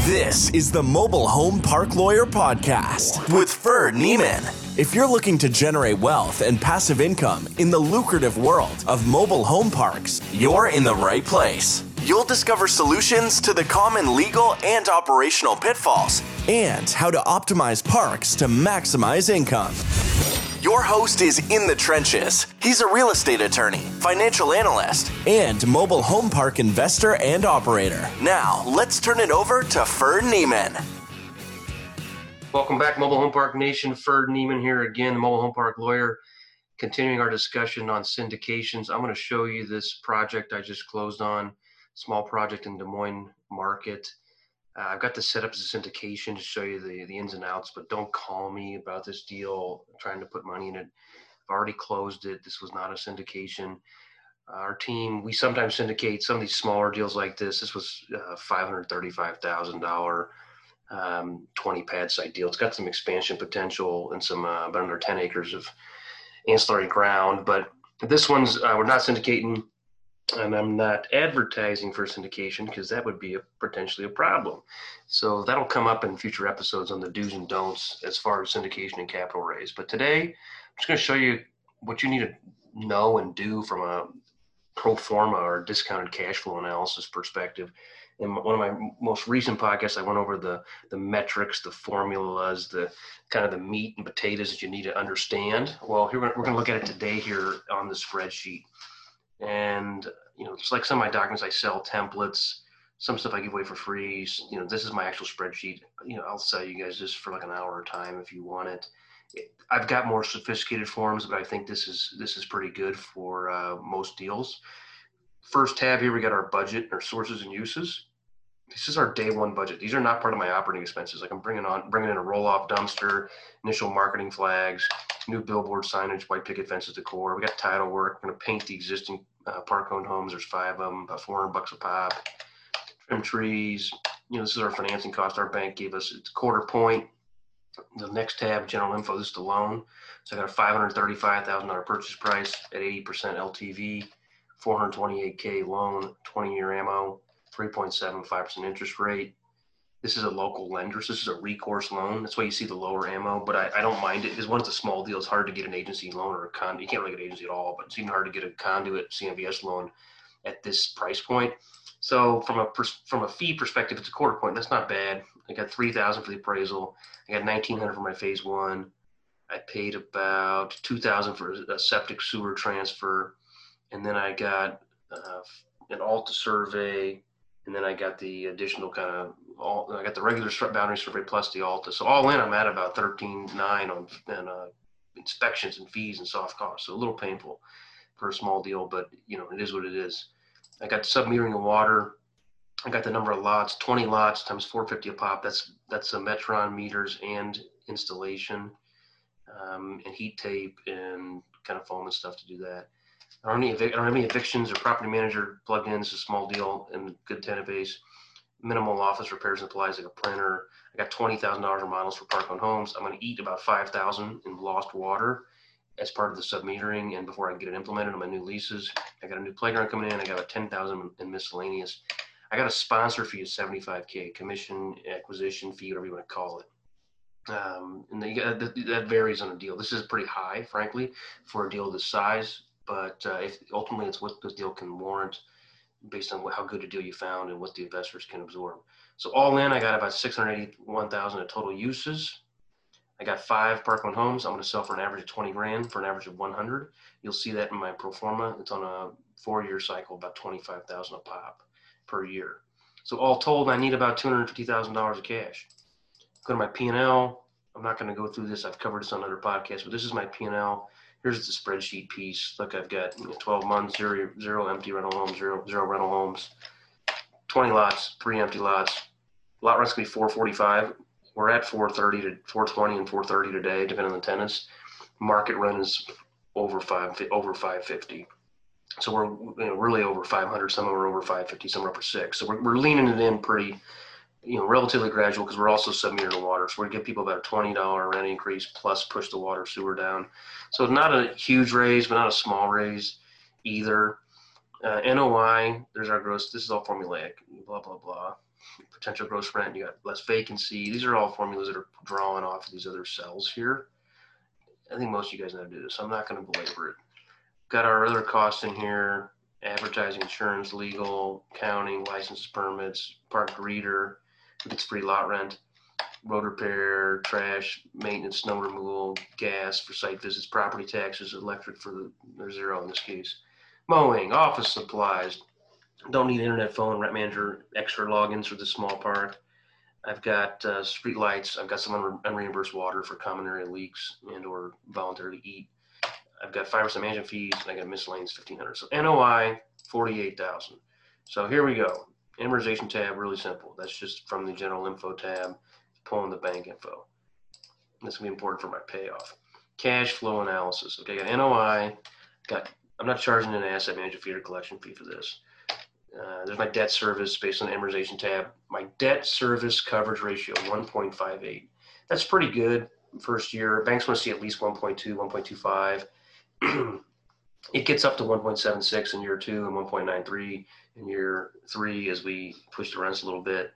This is the Mobile Home Park Lawyer Podcast with Ferd Neiman. If you're looking to generate wealth and passive income in the lucrative world of mobile home parks, you're in the right place. You'll discover solutions to the common legal and operational pitfalls and how to optimize parks to maximize income. Your host is in the trenches. He's a real estate attorney, financial analyst, and mobile home park investor and operator. Now, let's turn it over to Ferd Neiman. Welcome back, Mobile Home Park Nation. Ferd Neiman here again, the Mobile Home Park Lawyer, continuing our discussion on syndications. I'm going to show you this project I just closed on, small project in Des Moines market. I've got this set up as a syndication to show you the ins and outs, but don't call me about this deal, trying to put money in it. I've already closed it. This was not a syndication. Our team, we sometimes syndicate some of these smaller deals like this. This was $535,000, 20 pad site deal. It's got some expansion potential and some about under 10 acres of ancillary ground. But this one's, we're not syndicating. And I'm not advertising for syndication because that would be potentially a problem. So that'll come up in future episodes on the do's and don'ts as far as syndication and capital raise. But today, I'm just going to show you what you need to know and do from a pro forma or discounted cash flow analysis perspective. In one of my most recent podcasts, I went over the metrics, the formulas, the kind of the meat and potatoes that you need to understand. Well, here we're going to look at it today here on the spreadsheet. And, you know, just like some of my documents, I sell templates, some stuff I give away for free. You know, this is my actual spreadsheet. You know, I'll sell you guys this for like an hour at a time if you want it. I've got more sophisticated forms, but I think this is pretty good for most deals. First tab here, we got our budget, our sources and uses. This is our day one budget. These are not part of my operating expenses. Like I'm bringing in a roll-off dumpster, initial marketing flags, new billboard signage, white picket fences, decor. We got title work. We're going to paint the existing park-owned homes. There's 5 of them, about $400 a pop. Trim trees. You know, this is our financing cost. Our bank gave us it's quarter point. The next tab, general info. This is the loan. So I got a $535,000 purchase price at 80% LTV, $428K loan, 20-year ammo, 3.75% interest rate. This is a local lender. So this is a recourse loan. That's why you see the lower ammo, but I don't mind it because once it's a small deal, it's hard to get an agency loan or a conduit. You can't really get an agency at all, but it's even hard to get a conduit CMBS loan at this price point. So from a fee perspective, it's a quarter point. That's not bad. I got $3,000 for the appraisal. I got $1,900 for my phase one. I paid about $2,000 for a septic sewer transfer, and then I got an Alta survey. And then I got the additional I got the regular boundary survey plus the Alta. So all in, I'm at about $13,900 on inspections and fees and soft costs. So a little painful for a small deal, but you know, it is what it is. I got sub-metering of water. I got the number of lots, 20 lots times $450 a pop. That's a Metron meters and installation, and heat tape and kind of foam and stuff to do that. I don't have any evictions or property manager plugged in. It's a small deal and good tenant base. Minimal office repairs and supplies like a printer. I got $20,000 remodels for park-owned homes. I'm going to eat about $5,000 in lost water as part of the submetering and before I get it implemented on my new leases. I got a new playground coming in. I got about $10,000 in miscellaneous. I got a sponsor fee of $75K, commission, acquisition fee, whatever you want to call it. And that varies on a deal. This is pretty high, frankly, for a deal this size. But if ultimately it's what this deal can warrant based on how good a deal you found and what the investors can absorb. So all in, I got about $681,000 in total uses. I got 5 park-owned homes. I'm going to sell for an average of $20,000 for an average of $100. You'll see that in my pro forma. It's on a 4-year cycle, about $25,000 a pop per year. So all told, I need about $250,000 of cash. Go to my P&L. I'm not going to go through this. I've covered this on other podcasts, but this is my P&L. Here's the spreadsheet piece. Look, I've got 12 months, zero empty rental homes, zero rental homes, 20 lots, 3 empty lots. Lot rent's gonna be $445. We're at $430 to $420 and $430 today, depending on the tenants. Market rent is over $550. So we're really over 500. Some are over 550. Some are over 6. So we're leaning it in pretty, relatively gradual because we're also submetering the water. So we're going to give people about a $20 rent increase plus push the water sewer down. So not a huge raise, but not a small raise either. NOI, there's our gross. This is all formulaic, blah, blah, blah. potential gross rent, you got less vacancy. These are all formulas that are drawing off of these other cells here. I think most of you guys know how to do this, so I'm not going to belabor it. Got our other costs in here: advertising, insurance, legal, accounting, licenses, permits, park greeter, gets free lot rent, road repair, trash, maintenance, snow removal, gas for site visits, property taxes, electric they're zero in this case, mowing, office supplies. Don't need internet, phone, rent manager, extra logins for this small park. I've got street lights. I've got some unreimbursed water for common area leaks and or voluntarily eat. I've got 5% management fees, and I got miscellaneous $1,500. So NOI $48,000. So here we go. Amortization tab, really simple. That's just from the general info tab, pulling the bank info. This will be important for my payoff. Cash flow analysis. Okay, I got NOI. I'm not charging an asset management fee or collection fee for this. There's my debt service based on the amortization tab. My debt service coverage ratio, 1.58. That's pretty good first year. Banks want to see at least 1.2, 1.25. It gets up to 1.76 in year 2 and 1.93 in year 3 as we push the rents a little bit.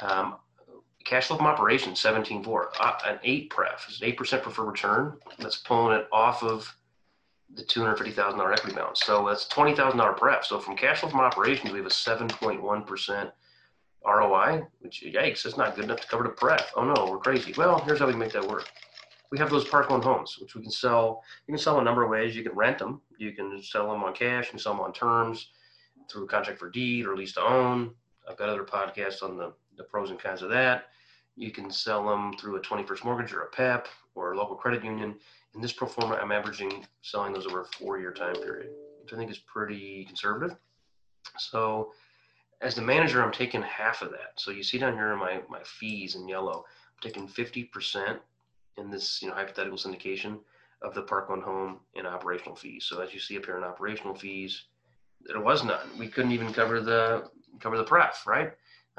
Cash flow from operations, 17.4. An 8 pref. It's an 8% preferred return. That's pulling it off of the $250,000 equity balance. So that's $20,000 pref. So from cash flow from operations, we have a 7.1% ROI, which, yikes, that's not good enough to cover the pref. Oh no, we're crazy. Well, here's how we make that work. We have those park-owned homes, which we can sell. You can sell a number of ways. You can rent them. You can sell them on cash. You can sell them on terms through a contract for deed or lease to own. I've got other podcasts on the pros and cons of that. You can sell them through a 21st mortgage or a PEP or a local credit union. In this pro forma, I'm averaging selling those over a 4-year time period, which I think is pretty conservative. So as the manager, I'm taking half of that. So you see down here my fees in yellow, I'm taking 50% in this hypothetical syndication of the park-owned home in operational fees. So as you see up here in operational fees, there was none. We couldn't even cover the pref, right?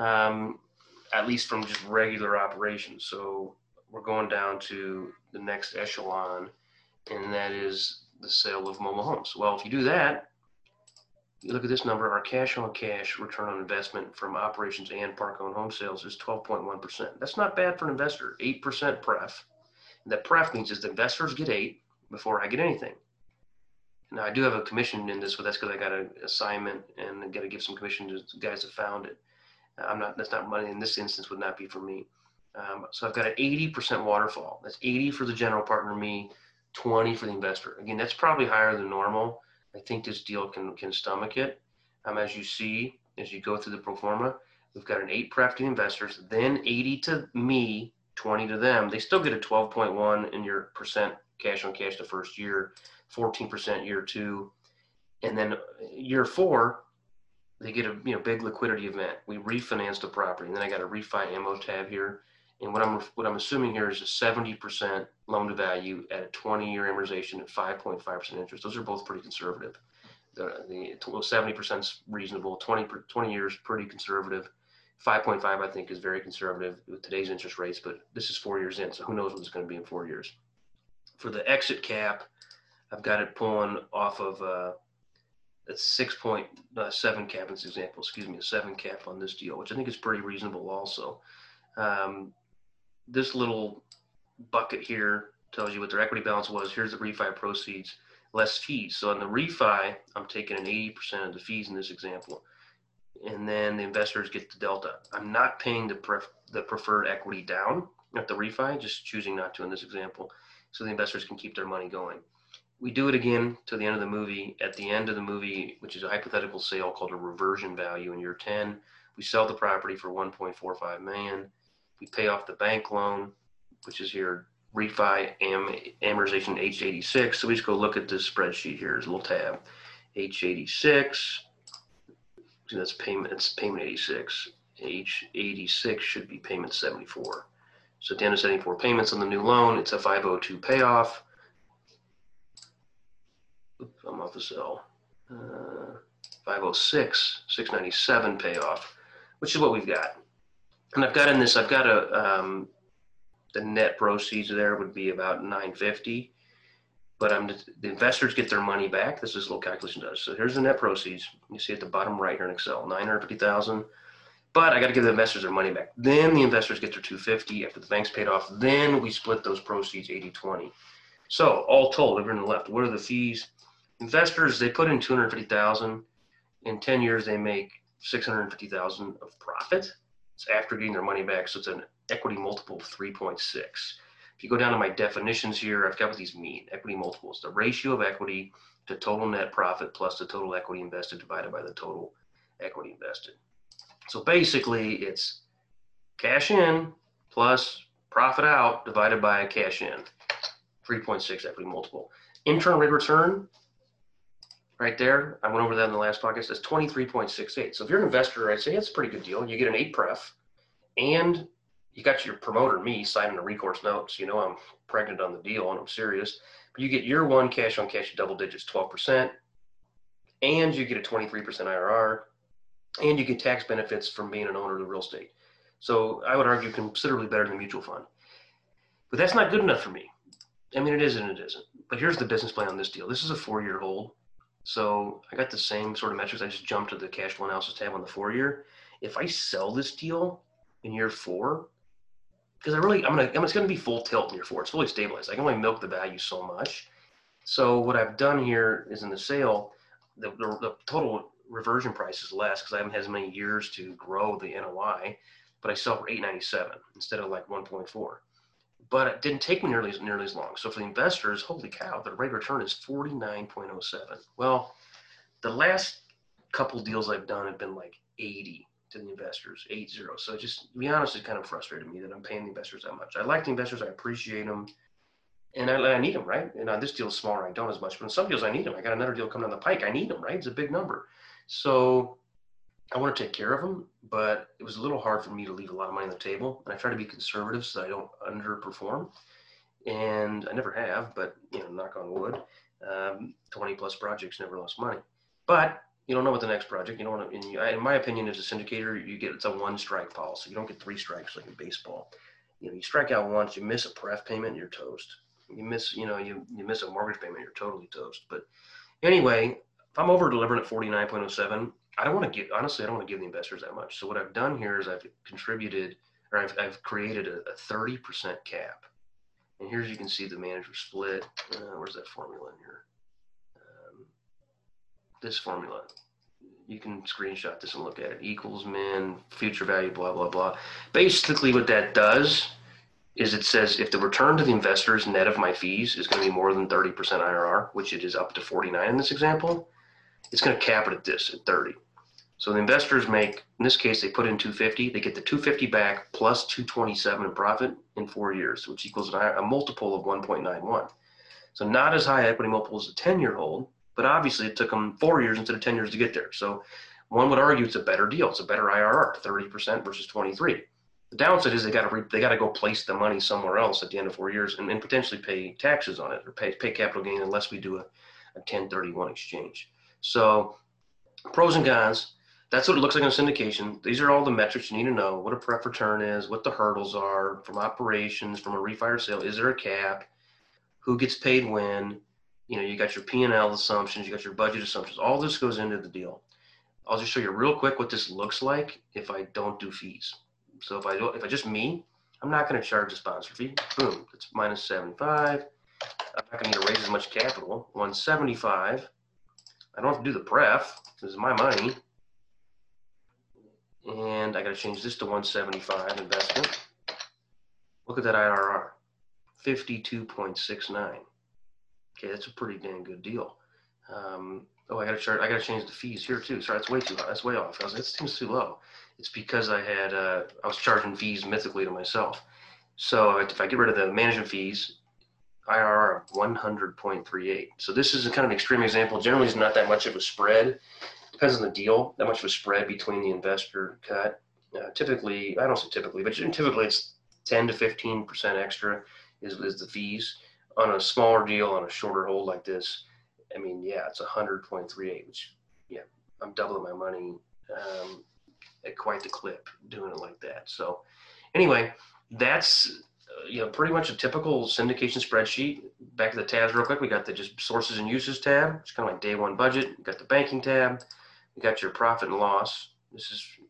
At least from just regular operations. So we're going down to the next echelon, and that is the sale of mobile homes. Well, if you do that, you look at this number, our cash on cash return on investment from operations and park-owned home sales is 12.1%. That's not bad for an investor, 8% pref. And that pref means is the investors get 8 before I get anything. Now I do have a commission in this, but that's because I got an assignment and I got to give some commission to the guys that found it. That's not money in this instance, would not be for me. So I've got an 80% waterfall. That's 80 for the general partner, me, 20 for the investor. Again, that's probably higher than normal. I think this deal can stomach it. As you see, as you go through the pro forma, we've got an 8 pref to the investors, then 80 to me, 20 to them. They still get a 12.1 in your percent cash on cash the first year, 14% year 2, and then year 4, they get a big liquidity event. We refinance the property, and then I got a refi ammo tab here. And what I'm assuming here is a 70% loan to value at a 20-year amortization at 5.5% interest. Those are both pretty conservative. The 70% is reasonable. 20 years pretty conservative. 5.5 I think is very conservative with today's interest rates, but this is 4 years in, so who knows what it's going to be in 4 years. For the exit cap, I've got it pulling off of a 6.7 cap in this example. A 7 cap on this deal, which I think is pretty reasonable also. This little bucket here tells you what their equity balance was. Here's the refi proceeds, less fees. So on the refi, I'm taking an 80% of the fees in this example. And then the investors get the delta. I'm not paying the preferred equity down at the refi, just choosing not to in this example, so the investors can keep their money going. We do it again to the end of the movie. At the end of the movie, which is a hypothetical sale called a reversion value in year 10, we sell the property for $1.45 million. We pay off the bank loan, which is here, refi amortization H86. So we just go look at this spreadsheet here. There's a little tab, H86. So that's payment. It's payment 86. H86 should be payment 74. So at the end of 74 payments on the new loan, it's a 502 payoff. Oops, I'm off the cell. 506, 697 payoff, which is what we've got. And I've got the net proceeds there would be about 950, but the investors get their money back. This little calculation does. So here's the net proceeds. You see at the bottom right here in Excel, 950,000 But I got to give the investors their money back. Then the investors get their 250 after the bank's paid off. Then we split those proceeds 80-20. So all told, over in the left, what are the fees? Investors, they put in 250,000. In 10 years, they make 650,000 of profit. It's after getting their money back. So it's an equity multiple of 3.6. If you go down to my definitions here, I've got what these mean. Equity multiples, the ratio of equity to total net profit plus the total equity invested divided by the total equity invested. So basically, it's cash in plus profit out divided by cash in. 3.6 equity multiple. Internal rate of return, right there, I went over that in the last podcast, that's 23.68. So if you're an investor, I'd say it's a pretty good deal. You get an 8 pref, and you got your promoter, me, signing a recourse note. So you know I'm pregnant on the deal and I'm serious. But you get year one cash on cash double digits, 12%, and you get a 23% IRR, and you get tax benefits from being an owner of the real estate. So I would argue considerably better than the mutual fund. But that's not good enough for me. I mean, it is and it isn't. But here's the business plan on this deal. This is a 4-year hold. So I got the same sort of metrics. I just jumped to the cash flow analysis tab on the 4-year. If I sell this deal in year 4, because it's going to be full tilt in year 4. It's fully stabilized. I can only milk the value so much. So what I've done here is in the sale, the total reversion price is less because I haven't had as many years to grow the NOI, but I sell for $897 instead of like 1.4. But it didn't take me nearly as long. So for the investors, holy cow, the rate of return is 49.07. Well, the last couple deals I've done have been like 80 to the investors, 80. So just to be honest, it kind of frustrated me that I'm paying the investors that much. I like the investors, I appreciate them, and I need them, right? And on this deal is smaller, I don't as much, but in some deals I need them. I got another deal coming down the pike, I need them, right? It's a big number. So I want to take care of them, but it was a little hard for me to leave a lot of money on the table. And I try to be conservative so I don't underperform. And I never have, but, knock on wood, 20 plus projects never lost money. But you don't know what the next project, in my opinion, as a syndicator, it's a 1-strike policy. You don't get 3 strikes like in baseball. You strike out once, you miss a pref payment, you're toast. You miss, you miss a mortgage payment, you're totally toast. But anyway, if I'm over delivering at 49.07, I don't want to give the investors that much. So what I've done here is I've created a 30% cap. And here you can see the manager split. Where's that formula in here? This formula. You can screenshot this and look at it. Equals min, future value, blah, blah, blah. Basically what that does is it says if the return to the investors net of my fees is going to be more than 30% IRR, which it is up to 49 in this example, it's going to cap it at 30. So the investors make, in this case, they put in 250. They get the 250 back plus 227 in profit in 4 years, which equals a multiple of 1.91. So not as high equity multiple as a 10-year hold, but obviously it took them 4 years instead of 10 years to get there. So one would argue it's a better deal. It's a better IRR, 30% versus 23. The downside is they got to go place the money somewhere else at the end of 4 years and potentially pay taxes on it or pay capital gain unless we do a 1031 exchange. So pros and cons. That's what it looks like on syndication. These are all the metrics you need to know, what a pref return is, what the hurdles are from operations, from a refi or sale. Is there a cap? Who gets paid when? You got your P&L assumptions, you got your budget assumptions. All this goes into the deal. I'll just show you real quick what this looks like if I don't do fees. So if I just me, I'm not going to charge a sponsor fee. Boom, it's minus 75. I'm not going to need to raise as much capital. 175. I don't have to do the pref. This is my money. And I got to change this to 175 investment. Look at that IRR, 52.69. Okay, that's a pretty dang good deal. I got to change the fees here too. Sorry, that's way too high. That's way off. That seems too low. It's because I was charging fees mythically to myself. So if I get rid of the management fees, IRR of 100.38. So this is a kind of extreme example. Generally, it's not that much of a spread. Depends on the deal, that much of a spread between the investor cut. Typically, I don't say typically, but typically it's 10 to 15% extra is the fees. On a smaller deal, on a shorter hold like this, I mean, yeah, it's 100.38, which, yeah, I'm doubling my money at quite the clip doing it like that. So anyway, that's pretty much a typical syndication spreadsheet. Back to the tabs real quick. We got the just sources and uses tab. It's kind of like day one budget. We got the banking tab. We got your profit and loss. This is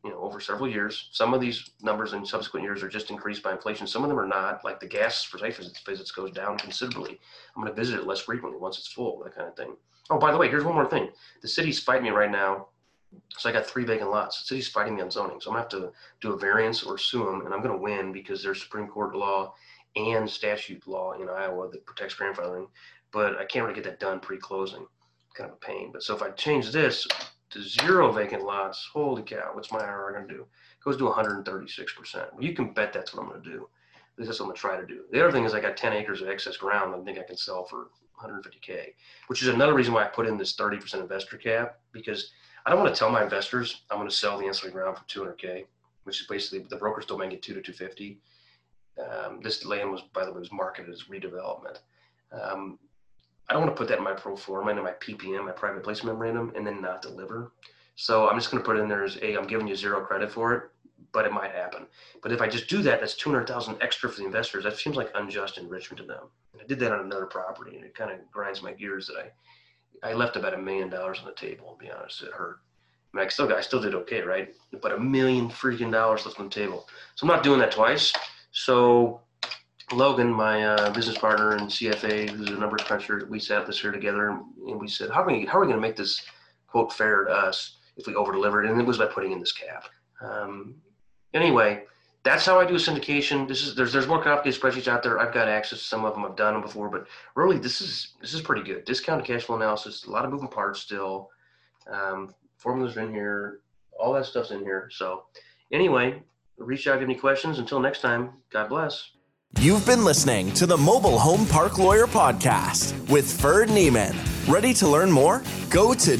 over several years. Some of these numbers in subsequent years are just increased by inflation. Some of them are not. Like the gas for site visits goes down considerably. I'm going to visit it less frequently once it's full, that kind of thing. Oh, by the way, here's one more thing. The city's fighting me right now. So I got 3 vacant lots. The city's fighting me on zoning. So I'm going to have to do a variance or sue them, and I'm going to win because there's Supreme Court law and statute law in Iowa that protects grandfathering. But I can't really get that done pre-closing. Kind of a pain. But so if I change this to 0 vacant lots, holy cow, what's my IRR going to do? It goes to 136%. Well, you can bet that's what I'm going to do. This is what I'm going to try to do. The other thing is I got 10 acres of excess ground I think I can sell for $150K, which is another reason why I put in this 30% investor cap, because I don't want to tell my investors I'm going to sell the ancillary ground for $200K, which is basically the brokers still make it $200 to $250. This land was, by the way, was marketed as redevelopment. I don't want to put that in my pro forma, into my PPM, my private placement memorandum, and then not deliver. So I'm just going to put in there as, I'm giving you 0 credit for it, but it might happen. But if I just do that, that's $200,000 extra for the investors. That seems like unjust enrichment to them. And I did that on another property, and it kind of grinds my gears that I left about $1 million on the table. To be honest, it hurt. I mean, I still did okay, right? But $1 million freaking left on the table. So I'm not doing that twice. So Logan, my business partner and CFA, who's a numbers cruncher, we sat this here together and we said, how are we going to make this quote fair to us if we over deliver it? And it was by putting in this cap. Anyway, that's how I do a syndication. There's more complicated spreadsheets out there. I've got access to some of them. I've done them before, but really this is pretty good. Discounted cash flow analysis, a lot of moving parts still. Formulas are in here. All that stuff's in here. So anyway, reach out if you have any questions. Until next time, God bless. You've been listening to the Mobile Home Park Lawyer Podcast with Ferd Neiman. Ready to learn more? Go to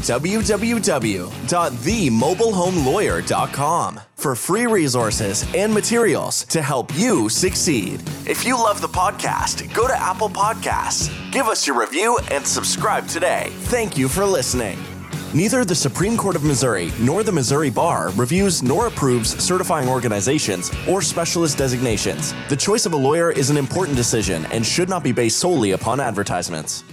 www.themobilehomelawyer.com for free resources and materials to help you succeed. If you love the podcast, go to Apple Podcasts, give us your review, and subscribe today. Thank you for listening. Neither the Supreme Court of Missouri nor the Missouri Bar reviews nor approves certifying organizations or specialist designations. The choice of a lawyer is an important decision and should not be based solely upon advertisements.